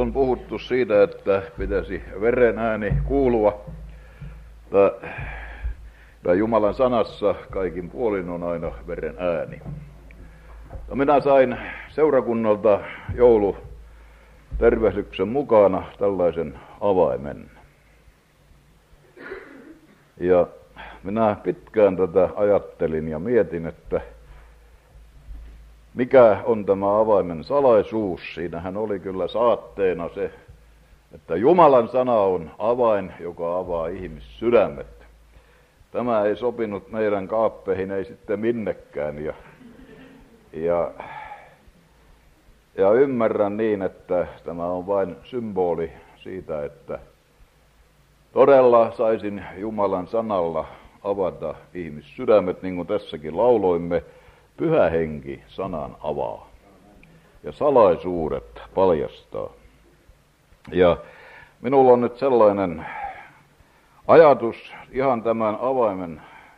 on puhuttu siitä, että pitäisi veren ääni kuulua. Tai Jumalan sanassa kaikin puolin on aina veren ääni. Minä sain seurakunnalta joulutervehdyksen mukana tällaisen avaimen. Ja minä pitkään tätä ajattelin ja mietin, että mikä on tämä avaimen salaisuus. Siinähän oli kyllä saatteena se, että Jumalan sana on avain, joka avaa ihmissydämet. Tämä ei sopinut meidän kaappeihin, ei sitten minnekään. Ja ymmärrän niin, että tämä on vain symboli siitä, että todella saisin Jumalan sanalla avata ihmissydämet, niin kuin tässäkin lauloimme. Pyhä henki sanan avaa ja salaisuudet paljastaa. Ja minulla on nyt sellainen ajatus, ihan tämän avaimen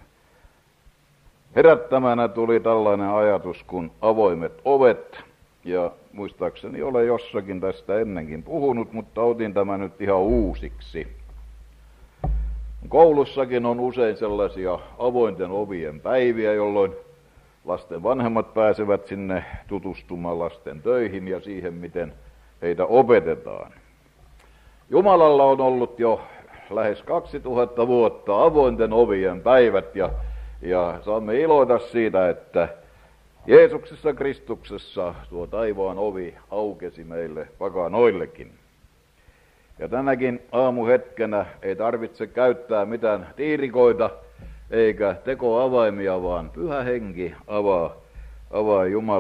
herättämänä tuli tällainen ajatus kuin avoimet ovet. Ja muistaakseni olen jossakin tästä ennenkin puhunut, mutta otin tämän nyt ihan uusiksi. Koulussakin on usein sellaisia avointen ovien päiviä, jolloin lasten vanhemmat pääsevät sinne tutustumaan lasten töihin ja siihen, miten heitä opetetaan. Jumalalla on ollut jo lähes 2000 vuotta avointen ovien päivät ja saamme iloita siitä, että Jeesuksessa Kristuksessa tuo taivaan ovi aukesi meille pakanoillekin. Ja tänäkin aamuhetkenä ei tarvitse käyttää mitään tiirikoita eikä tekoavaimia, vaan Pyhä Henki avaa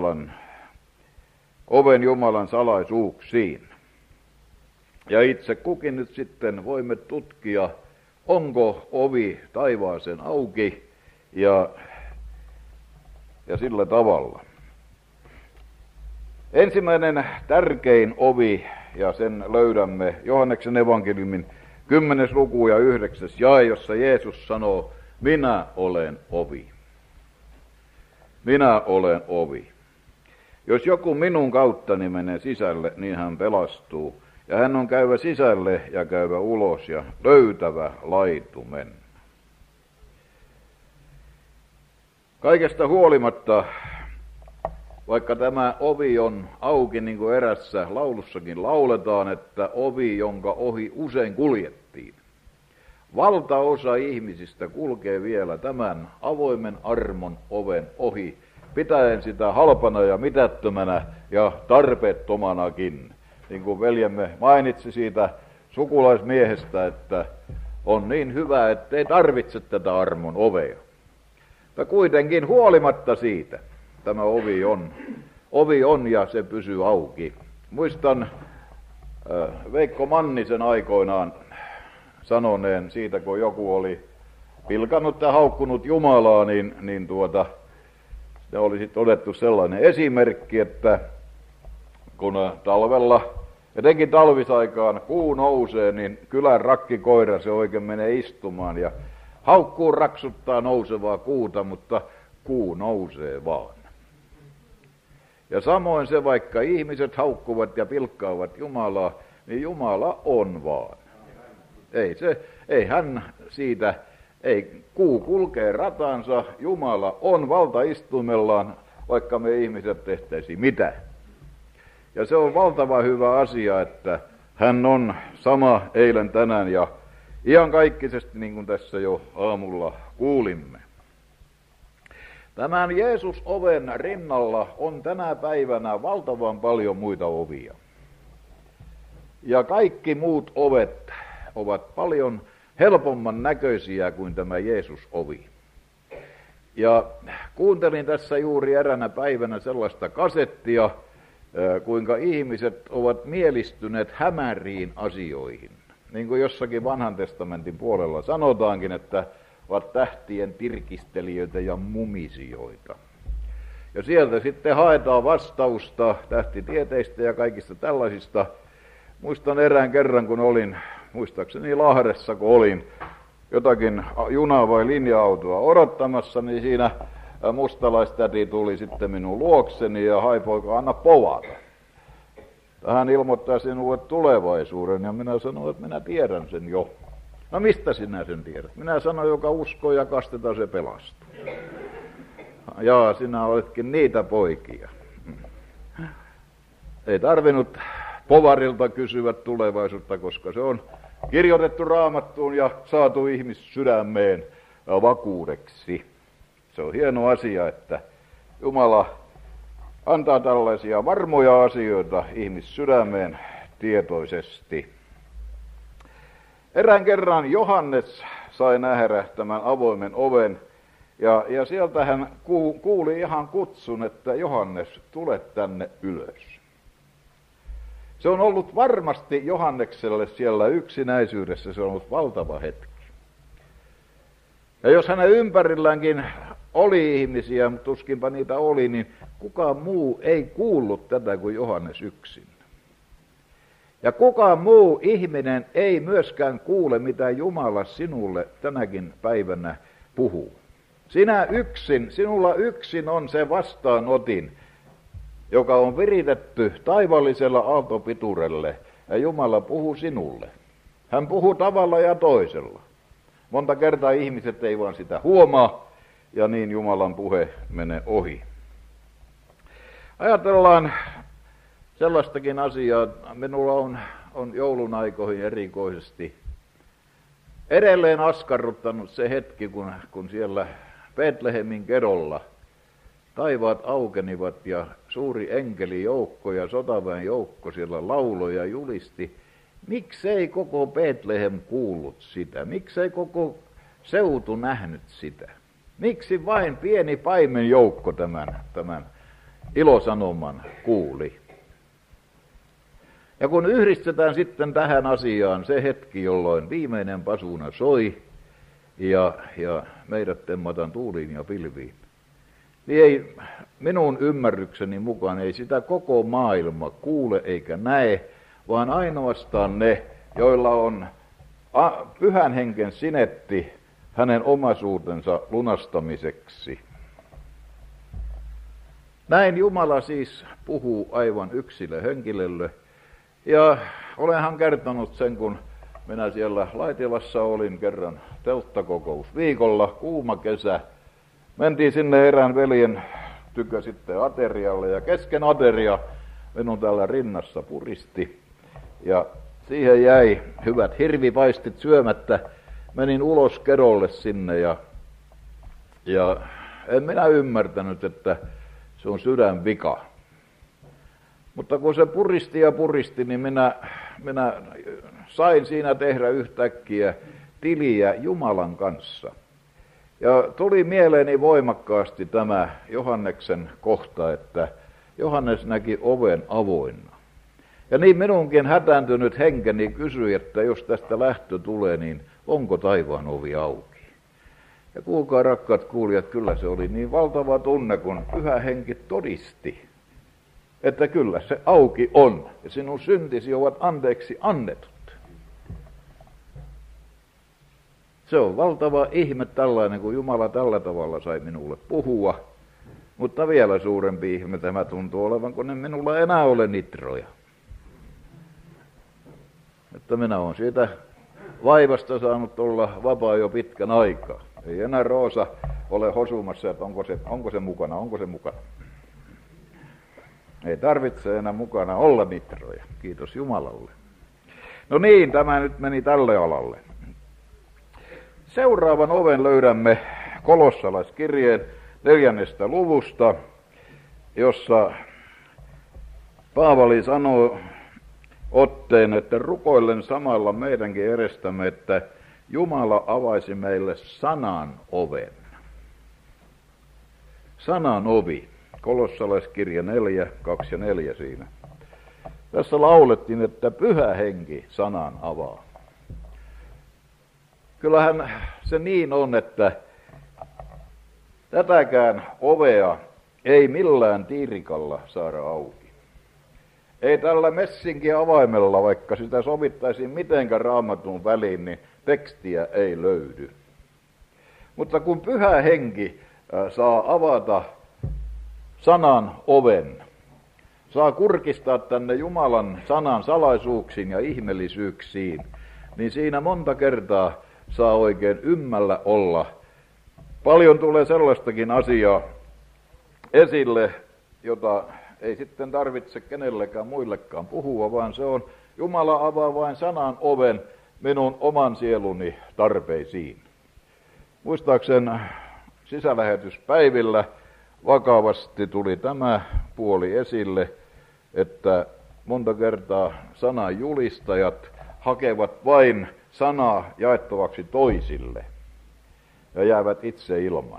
oven Jumalan salaisuuksiin. Ja itse kukin nyt sitten voimme tutkia, onko ovi taivaaseen auki ja sillä tavalla. Ensimmäinen tärkein ovi, ja sen löydämme Johanneksen evankeliumin 10. luku ja 9. jae, jossa Jeesus sanoo, minä olen ovi. Minä olen ovi. Jos joku minun kauttani menee sisälle, niin hän pelastuu. Ja hän on käyvä sisälle ja käyvä ulos ja löytävä laitumen. Kaikesta huolimatta, vaikka tämä ovi on auki, niin kuin erässä laulussakin lauletaan, että ovi, jonka ohi usein kuljettiin. Valtaosa ihmisistä kulkee vielä tämän avoimen armon oven ohi, pitäen sitä halpana ja mitättömänä ja tarpeettomanakin. Niin kuin veljemme mainitsi siitä sukulaismiehestä, että on niin hyvä, ettei tarvitse tätä armon ovea. Mutta kuitenkin huolimatta siitä tämä ovi on ja se pysyy auki. Muistan Veikko Mannisen aikoinaan sanoneen siitä, kun joku oli pilkannut ja haukkunut Jumalaa, niin se oli sitten todettu sellainen esimerkki, että kun talvella, etenkin talvisaikaan kuu nousee, niin kylän rakkikoira se oikein menee istumaan ja haukkuu raksuttaa nousevaa kuuta, mutta kuu nousee vaan. Ja samoin se, vaikka ihmiset haukkuvat ja pilkkaavat Jumalaa, niin Jumala on vaan. Ei kuu kulkee ratansa, Jumala on valtaistuimellaan, vaikka me ihmiset tehtäisiin mitä. Ja se on valtava hyvä asia, että hän on sama eilen, tänään ja iankaikkisesti, niin kuin tässä jo aamulla kuulimme. Tämän Jeesus-oven rinnalla on tänä päivänä valtavan paljon muita ovia. Ja kaikki muut ovet ovat paljon helpomman näköisiä kuin tämä Jeesus-ovi. Ja kuuntelin tässä juuri eränä päivänä sellaista kasettia, kuinka ihmiset ovat mielistyneet hämäriin asioihin. Niin kuin jossakin vanhan testamentin puolella sanotaankin, että ovat tähtien tirkistelijöitä ja mumisioita. Ja sieltä sitten haetaan vastausta tähtitieteistä ja kaikista tällaisista. Muistan erään kerran, kun olin, muistaakseni Lahdessa, kun olin jotakin junaa vai linja-autoa odottamassa, niin siinä mustalaistäti tuli sitten minun luokseni ja hai poika, anna povata. Hän ilmoittaa sinulle tulevaisuuden ja minä sanon, että minä tiedän sen jo. No mistä sinä sen tiedät? Minä sanon, joka uskoo ja kastetaan se pelastuu. Jaa, sinä oletkin niitä poikia. Ei tarvinnut povarilta kysyä tulevaisuutta, koska se on kirjoitettu Raamattuun ja saatu ihmissydämeen vakuudeksi. Se on hieno asia, että Jumala antaa tällaisia varmoja asioita ihmissydämeen tietoisesti. Erään kerran Johannes sai nähdä tämän avoimen oven, ja sieltä hän kuuli ihan kutsun, että Johannes, tule tänne ylös. Se on ollut varmasti Johannekselle siellä yksinäisyydessä, se on ollut valtava hetki. Ja jos hänen ympärilläänkin oli ihmisiä, mutta tuskinpa niitä oli, niin kukaan muu ei kuullut tätä kuin Johannes yksin. Ja kukaan muu ihminen ei myöskään kuule, mitä Jumala sinulle tänäkin päivänä puhuu. Sinulla yksin on se vastaanotin, joka on viritetty taivallisella aaltopiturelle, ja Jumala puhuu sinulle. Hän puhuu tavalla ja toisella. Monta kertaa ihmiset ei vaan sitä huomaa, ja niin Jumalan puhe menee ohi. Ajatellaan sellaistakin asiaa, minulla on joulun aikoihin erikoisesti edelleen askarruttanut se hetki, kun siellä Betlehemin kedolla taivaat aukenivat ja suuri enkelijoukko ja sotaväen joukko siellä lauloja julisti. Miksei koko Betlehem kuullut sitä? Miksei koko seutu nähnyt sitä? Miksi vain pieni paimenjoukko tämän ilosanoman kuuli? Ja kun yhdistetään sitten tähän asiaan se hetki, jolloin viimeinen pasuna soi ja meidät temmataan tuuliin ja pilviin, niin ei minun ymmärrykseni mukaan ei sitä koko maailma kuule eikä näe, vaan ainoastaan ne, joilla on pyhän henken sinetti hänen omaisuutensa lunastamiseksi. Näin Jumala siis puhuu aivan yksilöhenkilölle. Ja olenhan kertonut sen, kun minä siellä Laitilassa olin kerran telttakokousviikolla, kuuma kesä. Mentiin sinne erään veljen tykö sitten aterialle ja kesken ateria minun täällä rinnassa puristi. Ja siihen jäi hyvät hirvipaistit syömättä. Menin ulos kedolle sinne ja en minä ymmärtänyt, että se on sydänvika. Mutta kun se puristi, niin minä sain siinä tehdä yhtäkkiä tiliä Jumalan kanssa. Ja tuli mieleeni voimakkaasti tämä Johanneksen kohta, että Johannes näki oven avoinna. Ja niin minunkin hätääntynyt henkeni kysyi, että jos tästä lähtö tulee, niin onko taivaan ovi auki? Ja kuulkaa rakkaat kuulijat, kyllä se oli niin valtava tunne, kun Pyhä Henki todisti, että kyllä se auki on, ja sinun syntisi ovat anteeksi annetut. Se on valtava ihme tällainen, kun Jumala tällä tavalla sai minulle puhua, mutta vielä suurempi ihme tämä tuntuu olevan, kun en minulla enää ole nitroja. Että minä olen siitä vaivasta saanut olla vapaa jo pitkän aikaa. Ei enää Roosa ole hosumassa, että onko se mukana. Ei tarvitse enää mukana olla nitroja. Kiitos Jumalalle. No niin, tämä nyt meni tälle alalle. Seuraavan oven löydämme Kolossalaiskirjeen 4. luvusta, jossa Paavali sanoo otteen, että rukoillen samalla meidänkin edestämme, että Jumala avaisi meille sanan oven. Sanan ovi. Kolossalaiskirja 4, 2 ja 4 siinä. Tässä laulettiin, että Pyhä Henki sanan avaa. Kyllähän se niin on, että tätäkään ovea ei millään tiirikalla saada auki. Ei tällä messinkin avaimella, vaikka sitä sovittaisiin mitenkä Raamatun väliin, niin tekstiä ei löydy. Mutta kun Pyhä Henki saa avata sanan oven, saa kurkistaa tänne Jumalan sanan salaisuuksiin ja ihmeellisyyksiin, niin siinä monta kertaa saa oikein ymmällä olla. Paljon tulee sellaistakin asiaa esille, jota ei sitten tarvitse kenellekään muillekaan puhua, vaan se on Jumala avaa vain sanan oven minun oman sieluni tarpeisiin. Muistaakseni sisälähetyspäivillä vakavasti tuli tämä puoli esille, että monta kertaa sanan julistajat hakevat vain sanaa jaettavaksi toisille ja jäävät itse ilman.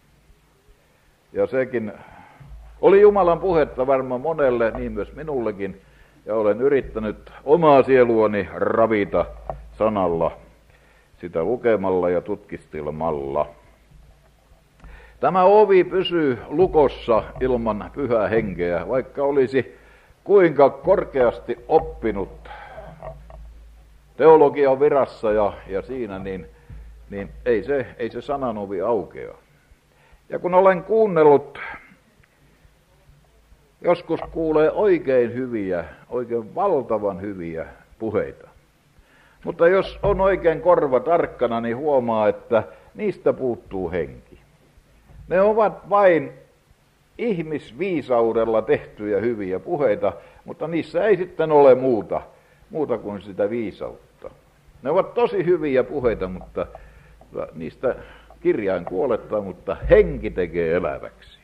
Ja sekin oli Jumalan puhetta varmaan monelle, niin myös minullekin, ja olen yrittänyt omaa sieluani ravita sanalla, sitä lukemalla ja tutkistelmalla. Tämä ovi pysyy lukossa ilman pyhää henkeä, vaikka olisi kuinka korkeasti oppinut teologian virassa ja siinä, niin ei se sanan ovi aukea. Ja kun olen kuunnellut, joskus kuulee oikein hyviä, oikein valtavan hyviä puheita. Mutta jos on oikein korva tarkkana, niin huomaa, että niistä puuttuu henki. Ne ovat vain ihmisviisaudella tehtyjä hyviä puheita, mutta niissä ei sitten ole muuta kuin sitä viisautta. Ne ovat tosi hyviä puheita, mutta niistä kirjain kuolettaa, mutta henki tekee eläväksi.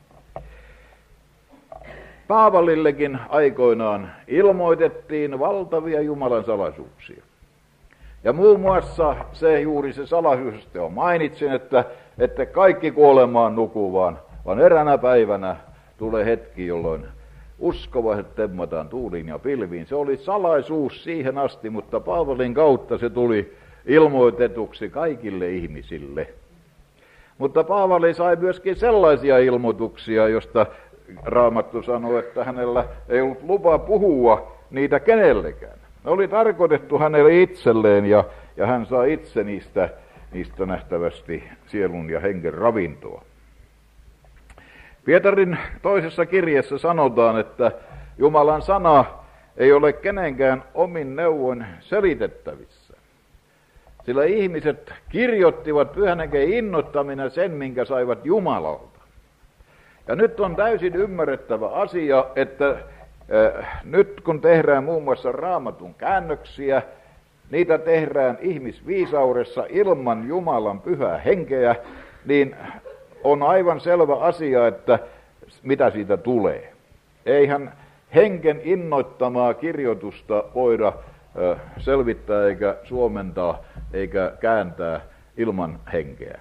Paavalillekin aikoinaan ilmoitettiin valtavia Jumalan salaisuuksia. Ja muun muassa juuri se salaisuus, josta jo mainitsin, että kaikki kuolemaan nuku, vaan eräänä päivänä tulee hetki, jolloin uskovaiset temmataan tuuliin ja pilviin. Se oli salaisuus siihen asti, mutta Paavalin kautta se tuli ilmoitetuksi kaikille ihmisille. Mutta Paavali sai myöskin sellaisia ilmoituksia, josta Raamattu sanoi, että hänellä ei ollut lupa puhua niitä kenellekään. Ne oli tarkoitettu hänelle itselleen ja hän saa itse niistä nähtävästi sielun ja hengen ravintoa. Pietarin toisessa kirjeessä sanotaan, että Jumalan sana ei ole kenenkään omin neuvoin selitettävissä. Sillä ihmiset kirjoittivat pyhän hengen innoittamina sen, minkä saivat Jumalalta. Ja nyt on täysin ymmärrettävä asia, että nyt kun tehdään muun muassa Raamatun käännöksiä, niitä tehdään ihmisviisaudessa ilman Jumalan pyhää henkeä, niin on aivan selvä asia, että mitä siitä tulee. Eihän henken innoittamaa kirjoitusta voida selvittää eikä suomentaa eikä kääntää ilman henkeä.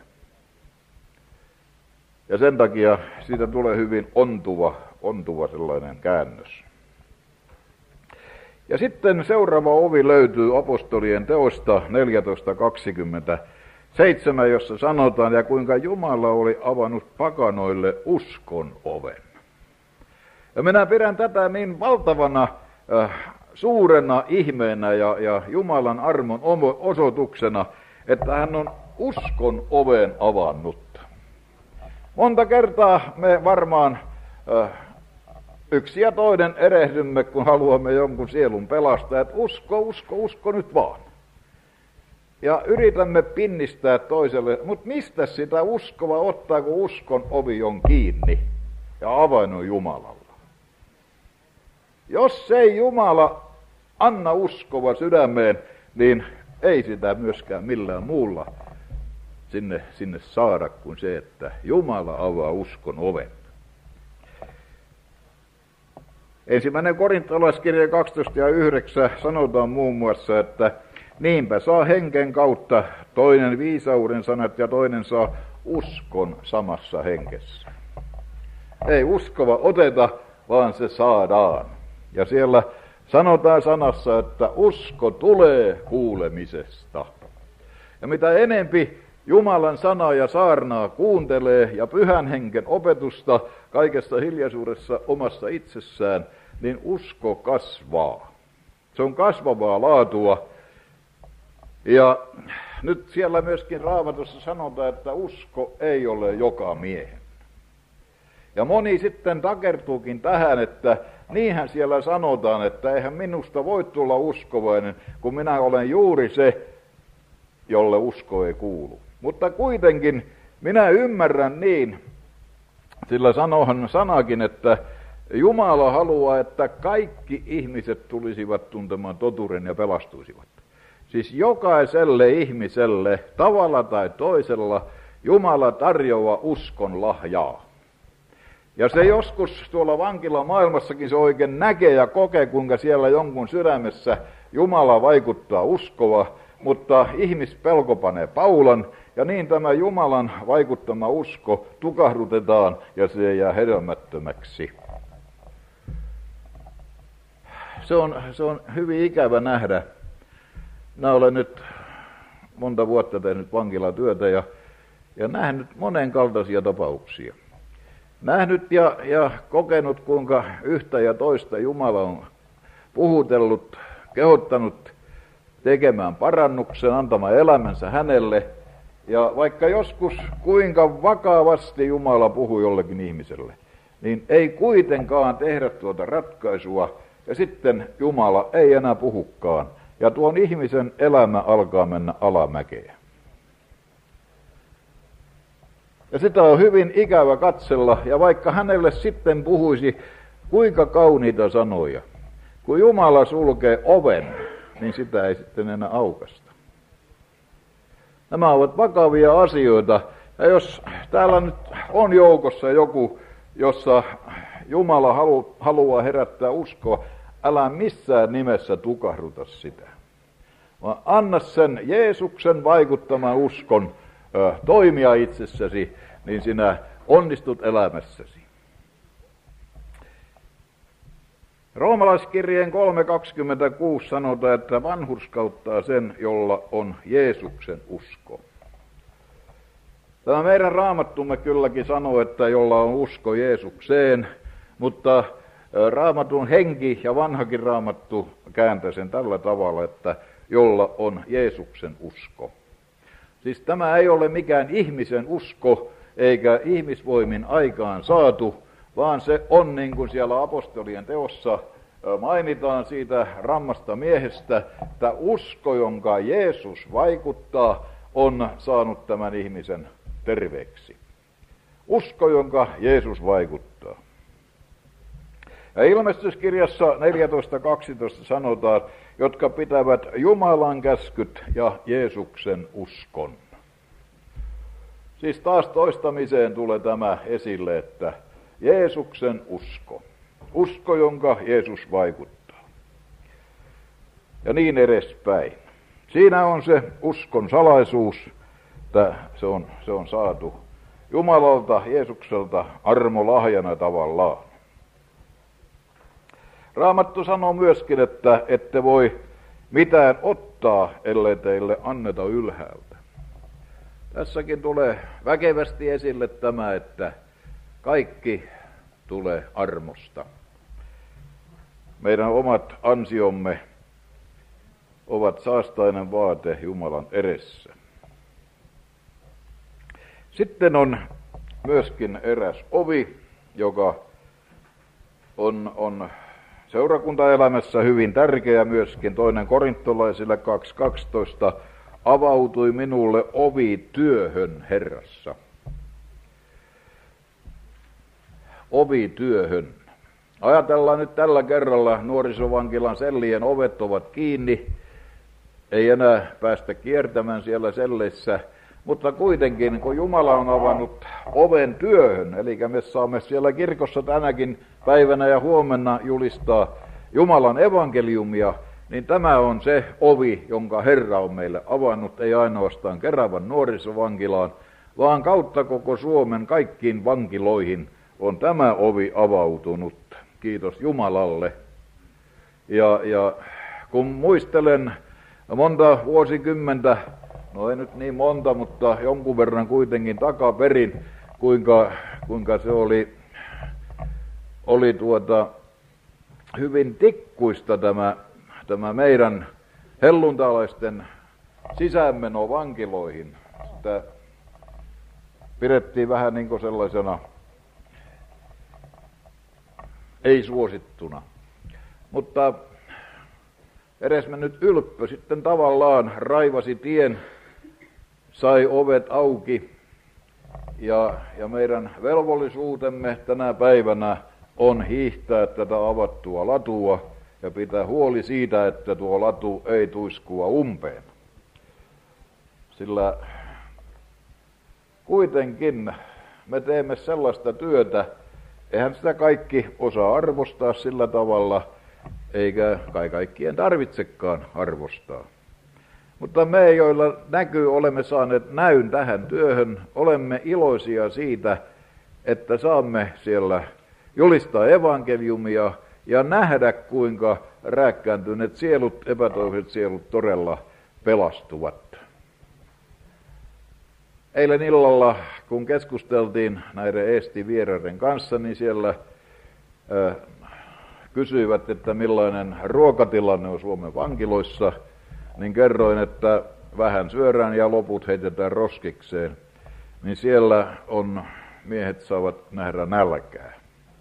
Ja sen takia siitä tulee hyvin ontuva sellainen käännös. Ja sitten seuraava ovi löytyy apostolien teosta 14:27, jossa sanotaan, ja kuinka Jumala oli avannut pakanoille uskon oven. Ja minä pidän tätä niin valtavana suurena ihmeenä ja Jumalan armon osoituksena, että hän on uskon oven avannut. Monta kertaa me varmaan yksi ja toinen erehdymme, kun haluamme jonkun sielun pelastaa, että usko nyt vaan. Ja yritämme pinnistää toiselle, mutta mistä sitä uskoa ottaa, kun uskon ovi on kiinni ja avain on Jumalalla? Jos ei Jumala anna uskova sydämeen, niin ei sitä myöskään millään muulla sinne saada kuin se, että Jumala avaa uskon oven. 1. Korintolaiskirja 12:9 sanotaan muun muassa, että niinpä saa henken kautta toinen viisauden sanat ja toinen saa uskon samassa henkessä. Ei uskova oteta, vaan se saadaan. Ja siellä sanotaan sanassa, että usko tulee kuulemisesta. Ja mitä enempi Jumalan sanaa ja saarnaa kuuntelee ja pyhän henken opetusta kaikessa hiljaisuudessa omassa itsessään, niin usko kasvaa. Se on kasvavaa laatua. Ja nyt siellä myöskin Raamatussa sanotaan, että usko ei ole joka miehen. Ja moni sitten takertuukin tähän, että niinhän siellä sanotaan, että eihän minusta voi tulla uskovainen, kun minä olen juuri se, jolle usko ei kuulu. Mutta kuitenkin minä ymmärrän niin, sillä sanohan sanakin, että Jumala haluaa, että kaikki ihmiset tulisivat tuntemaan totuuden ja pelastuisivat. Siis jokaiselle ihmiselle, tavalla tai toisella, Jumala tarjoaa uskon lahjaa. Ja se joskus tuolla vankilamaailmassakin se oikein näkee ja kokee, kuinka siellä jonkun sydämessä Jumala vaikuttaa uskoa, mutta ihmispelko panee paulan, ja niin tämä Jumalan vaikuttama usko tukahdutetaan, ja se jää hedelmättömäksi. Se on hyvin ikävä nähdä. Minä olen nyt monta vuotta tehnyt vankilatyötä ja nähnyt monenkaltaisia tapauksia. Nähnyt ja kokenut, kuinka yhtä ja toista Jumala on puhutellut, kehottanut tekemään parannuksen, antamaan elämänsä hänelle. Ja vaikka joskus kuinka vakavasti Jumala puhuu jollekin ihmiselle, niin ei kuitenkaan tehdä tuota ratkaisua, ja sitten Jumala ei enää puhukaan. Ja tuon ihmisen elämä alkaa mennä alamäkeä. Ja sitä on hyvin ikävä katsella, ja vaikka hänelle sitten puhuisi kuinka kauniita sanoja, kun Jumala sulkee oven, niin sitä ei sitten enää aukasta. Nämä ovat vakavia asioita, ja jos täällä nyt on joukossa joku, jossa Jumala haluaa herättää uskoa, älä missään nimessä tukahduta sitä, vaan anna sen Jeesuksen vaikuttaman uskon toimia itsessäsi, niin sinä onnistut elämässäsi. Roomalaiskirjeen 3:26 sanotaan, että vanhurskauttaa sen, jolla on Jeesuksen usko. Tämä meidän raamattumme kylläkin sanoo, että jolla on usko Jeesukseen, mutta Raamatun henki ja vanhakin raamattu kääntää sen tällä tavalla, että jolla on Jeesuksen usko. Siis tämä ei ole mikään ihmisen usko eikä ihmisvoimin aikaan saatu, vaan se on niin kuin siellä apostolien teossa mainitaan siitä rammasta miehestä, että usko, jonka Jeesus vaikuttaa, on saanut tämän ihmisen terveeksi. Usko, jonka Jeesus vaikuttaa. Ja ilmestyskirjassa 14:12 sanotaan, jotka pitävät Jumalan käskyt ja Jeesuksen uskon. Siis taas toistamiseen tulee tämä esille, että Jeesuksen usko. Usko, jonka Jeesus vaikuttaa. Ja niin edespäin. Siinä on se uskon salaisuus, että se on saatu Jumalalta, Jeesukselta armolahjana tavallaan. Raamattu sanoo myöskin, että ette voi mitään ottaa, ellei teille anneta ylhäältä. Tässäkin tulee väkevästi esille tämä, että kaikki tulee armosta. Meidän omat ansiomme ovat saastainen vaate Jumalan edessä. Sitten on myöskin eräs ovi, joka on seurakuntaelämässä hyvin tärkeä myöskin. 2 Korintolaisille 2:12 avautui minulle ovi työhön Herrassa. Ovi työhön. Ajatellaan nyt tällä kerralla, nuorisovankilan sellien ovet ovat kiinni, ei enää päästä kiertämään siellä selleissä, mutta kuitenkin kun Jumala on avannut oven työhön, eli me saamme siellä kirkossa tänäkin päivänä ja huomenna julistaa Jumalan evankeliumia, niin tämä on se ovi, jonka Herra on meille avannut, ei ainoastaan Keravan nuorisovankilaan, vaan kautta koko Suomen kaikkiin vankiloihin on tämä ovi avautunut. Kiitos Jumalalle. Ja kun muistelen monta vuosikymmentä, no ei nyt niin monta, mutta jonkun verran kuitenkin takaperin, kuinka se oli hyvin tikkuista tämä meidän helluntalaisten sisäänmeno vankiloihin. Sitä pidettiin vähän niin kuin sellaisena ei suosittuna. Mutta edesmennyt ylppö sitten tavallaan raivasi tien, sai ovet auki ja meidän velvollisuutemme tänä päivänä on hiihtää tätä avattua latua ja pitää huoli siitä, että tuo latu ei tuiskua umpeen. Sillä kuitenkin me teemme sellaista työtä, eihän sitä kaikki osaa arvostaa sillä tavalla, eikä kai kaikkien tarvitsekaan arvostaa. Mutta me, joilla näkyy, olemme saaneet näyn tähän työhön, olemme iloisia siitä, että saamme siellä julistaa evankeliumia ja nähdä, kuinka rääkkääntyneet sielut, epätoivoiset sielut todella pelastuvat. Eilen illalla, kun keskusteltiin näiden Eesti-vieraiden kanssa, niin siellä kysyivät, että millainen ruokatilanne on Suomen vankiloissa, niin kerroin, että vähän syödään ja loput heitetään roskikseen. Niin siellä miehet saavat nähdä nälkää.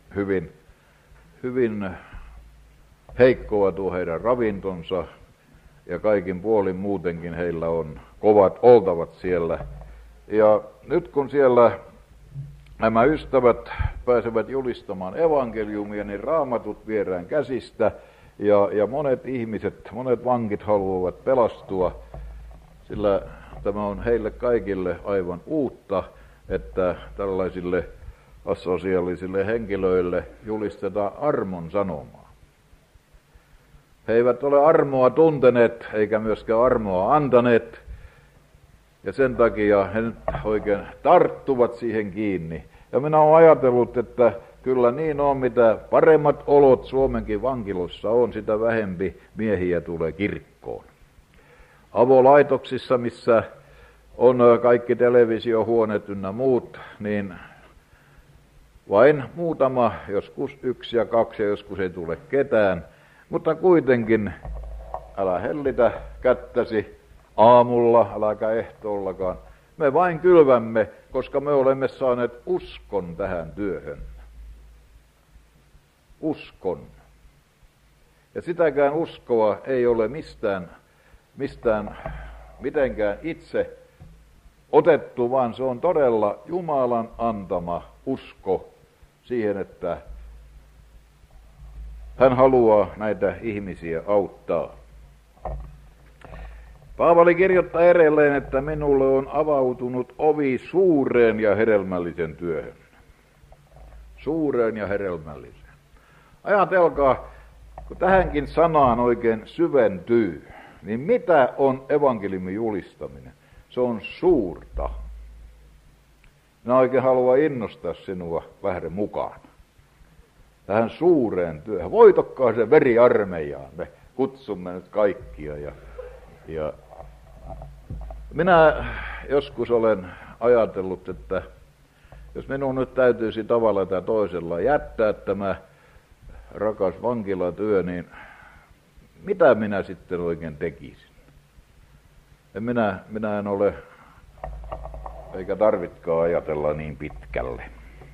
Hyvin heikkoa tuo heidän ravintonsa ja kaikin puolin muutenkin heillä on kovat oltavat siellä. Ja nyt kun siellä nämä ystävät pääsevät julistamaan evankeliumia, niin raamatut viedään käsistä ja monet ihmiset, monet vankit haluavat pelastua, sillä tämä on heille kaikille aivan uutta, että tällaisille asosiaalisille henkilöille julistetaan armon sanomaa. He eivät ole armoa tunteneet eikä myöskään armoa antaneet, ja sen takia he nyt oikein tarttuvat siihen kiinni. Ja minä olen ajatellut, että kyllä niin on, mitä paremmat olot Suomenkin vankilossa on, sitä vähempi miehiä tulee kirkkoon. Avolaitoksissa, missä on kaikki televisiohuoneet ynnä muut, niin vain muutama, joskus 1 ja 2 ja joskus ei tule ketään. Mutta kuitenkin älä hellitä kättäsi aamulla, äläkä ehtoollakaan. Me vain kylvämme, koska me olemme saaneet uskon tähän työhön. Uskon. Ja sitäkään uskoa ei ole mitenkään itse otettu, vaan se on todella Jumalan antama usko siihen, että hän haluaa näitä ihmisiä auttaa. Paavali kirjoittaa edelleen, että minulle on avautunut ovi suureen ja hedelmällisen työhön. Suureen ja hedelmällisen. Ajatelkaa, kun tähänkin sanaan oikein syventyy, niin mitä on evankeliumin julistaminen? Se on suurta. Minä oikein haluan innostaa sinua vähän mukaan tähän suureen työhön. Voitokkaa se veriarmeijaan, me kutsumme nyt kaikkia. Ja minä joskus olen ajatellut, että jos minun nyt täytyisi tavalla tai toisella jättää tämä rakas vankilatyö, niin mitä minä sitten oikein tekisin? Minä en ole, eikä tarvitkaan ajatella niin pitkälle.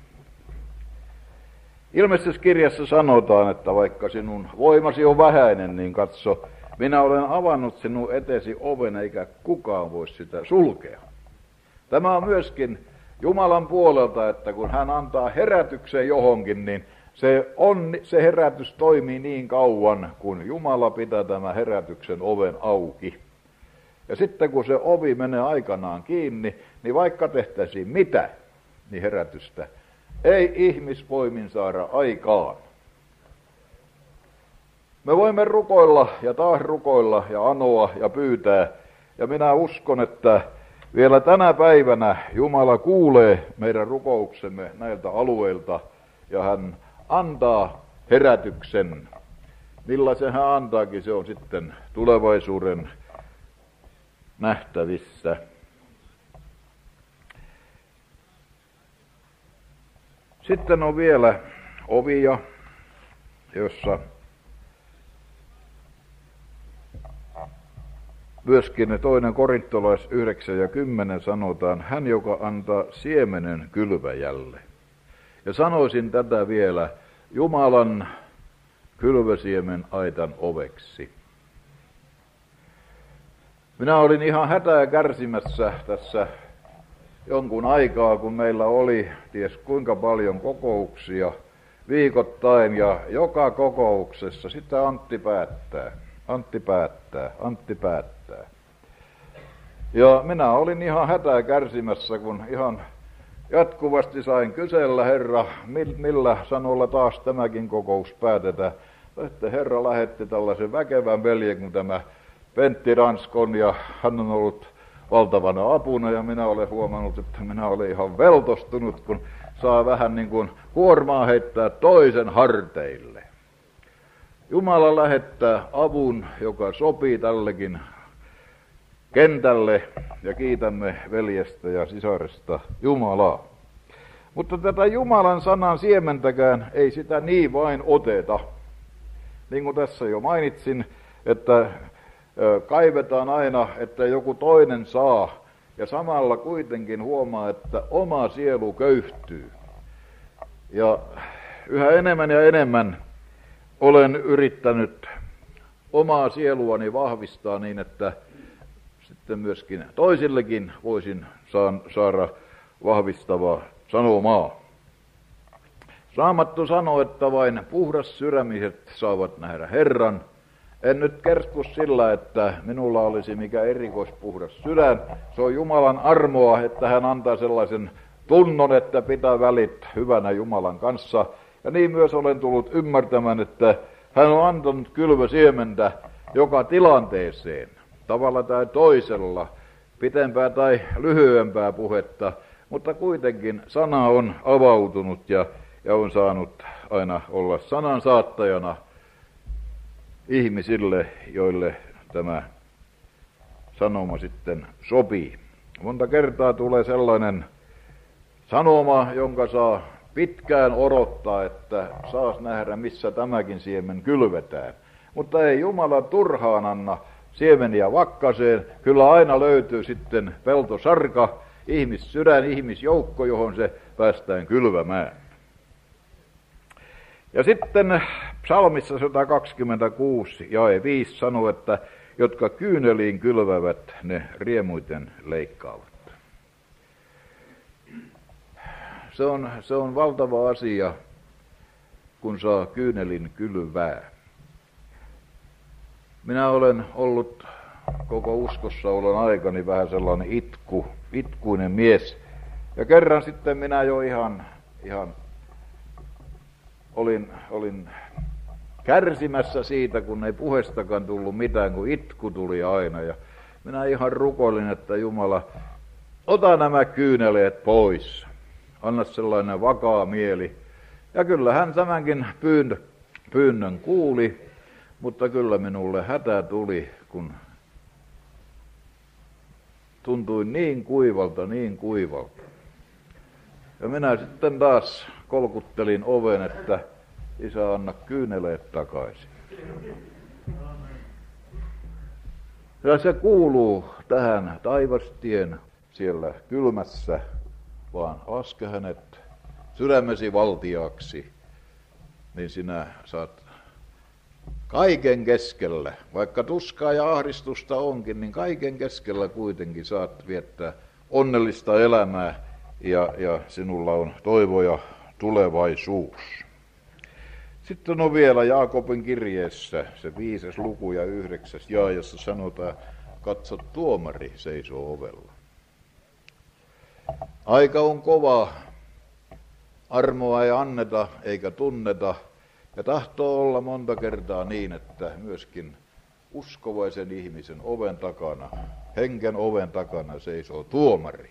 Ilmeisessä kirjassa sanotaan, että vaikka sinun voimasi on vähäinen, niin katso, minä olen avannut sinun etesi oven, eikä kukaan voi sitä sulkea. Tämä on myöskin Jumalan puolelta, että kun hän antaa herätyksen johonkin, niin se herätys toimii niin kauan, kun Jumala pitää tämän herätyksen oven auki. Ja sitten kun se ovi menee aikanaan kiinni, niin vaikka tehtäisiin mitä, niin herätystä ei ihmisvoimin saada aikaan. Me voimme rukoilla ja taas rukoilla ja anoa ja pyytää. Ja minä uskon, että vielä tänä päivänä Jumala kuulee meidän rukouksemme näiltä alueilta ja hän antaa herätyksen. Millaisen hän antaakin, se on sitten tulevaisuuden nähtävissä. Sitten on vielä ovia, jossa myöskin 2. Korintolais 9 ja 10 sanotaan, hän joka antaa siemenen kylväjälle. Ja sanoisin tätä vielä, Jumalan kylvösiemen aitan oveksi. Minä olin ihan hätää kärsimässä tässä jonkun aikaa, kun meillä oli ties kuinka paljon kokouksia viikoittain, ja joka kokouksessa sitä Antti päättää. Ja minä olin ihan hätää kärsimässä, kun ihan jatkuvasti sain kysellä, Herra, millä sanoilla taas tämäkin kokous päätetään. Sitten Herra lähetti tällaisen väkevän veljen kuin tämä Pentti Ranskon, ja hän on ollut valtavana apuna, ja minä olen huomannut, että minä olen ihan veltostunut, kun saa vähän niin kuin kuormaa heittää toisen harteille. Jumala lähettää avun, joka sopii tällekin kentälle, ja kiitämme veljestä ja sisaresta Jumalaa. Mutta tätä Jumalan sanan siementäkään ei sitä niin vain oteta. Niin kuin tässä jo mainitsin, että kaivetaan aina, että joku toinen saa, ja samalla kuitenkin huomaa, että oma sielu köyhtyy. Ja yhä enemmän ja enemmän olen yrittänyt omaa sieluani vahvistaa niin, että sitten myöskin toisillekin voisin saada vahvistavaa sanomaa. Raamattu sanoo, että vain puhdassydämiset saavat nähdä Herran. En nyt kersku sillä, että minulla olisi mikä erikoispuhdas sydän. Se on Jumalan armoa, että hän antaa sellaisen tunnon, että pitää välit hyvänä Jumalan kanssa. Ja niin myös olen tullut ymmärtämään, että hän on antanut kylvösiementä joka tilanteeseen, tavalla tai toisella, pitempää tai lyhyempää puhetta, mutta kuitenkin sana on avautunut ja on saanut aina olla sanan saattajana ihmisille, joille tämä sanoma sitten sopii. Monta kertaa tulee sellainen sanoma, jonka saa pitkään odottaa, että saas nähdä, missä tämäkin siemen kylvetään. Mutta ei Jumala turhaan anna siemeniä vakkaseen. Kyllä aina löytyy sitten peltosarka, ihmissydän, ihmisjoukko, johon se päästään kylvämään. Ja sitten psalmissa 126 jae 5 sanoo, että jotka kyyneliin kylvävät, ne riemuiten leikkaavat. Se on valtava asia, kun saa kyynelin kylvää. Minä olen ollut koko uskossaolon aikani vähän sellainen itkuinen mies. Ja kerran sitten minä jo ihan olin kärsimässä siitä, kun ei puheestakaan tullut mitään, kun itku tuli aina. Ja minä ihan rukoilin, että Jumala, ota nämä kyyneleet pois. Anna sellainen vakaa mieli. Ja kyllä hän tämänkin pyynnön kuuli, mutta kyllä minulle hätä tuli, kun tuntui niin kuivalta. Ja minä sitten taas kolkuttelin oven, että Isä, anna kyyneleet takaisin. Ja se kuuluu tähän taivastien siellä kylmässä, vaan laske hänet sydämesi valtiaksi, niin sinä saat kaiken keskellä, vaikka tuskaa ja ahdistusta onkin, niin kaiken keskellä kuitenkin saat viettää onnellista elämää ja sinulla on toivo ja tulevaisuus. Sitten on vielä Jaakobin kirjeessä se 5. luku ja 9. jae, jossa sanotaan, katso tuomari seisoo ovella. Aika on kova, armoa ei anneta eikä tunneta, ja tahtoo olla monta kertaa niin, että myöskin uskovaisen ihmisen oven takana, henken oven takana seisoo tuomari.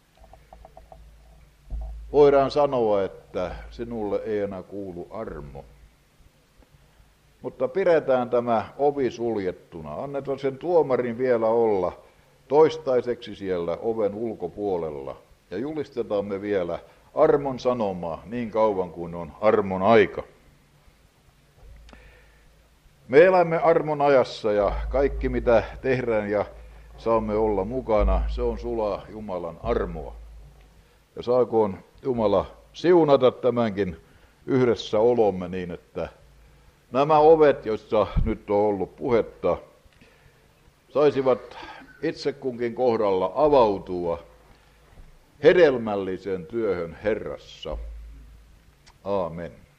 Voidaan sanoa, että sinulle ei enää kuulu armo. Mutta pidetään tämä ovi suljettuna. Annetaan sen tuomarin vielä olla toistaiseksi siellä oven ulkopuolella. Ja julistetaan me vielä armon sanomaa niin kauan kuin on armon aika. Me elämme armon ajassa ja kaikki mitä tehdään ja saamme olla mukana, se on sulaa Jumalan armoa. Ja saakoon Jumala siunata tämänkin yhdessä olomme niin, että nämä ovet, joissa nyt on ollut puhetta, saisivat itse kunkin kohdalla avautua hedelmälliseen työhön Herrassa. Aamen.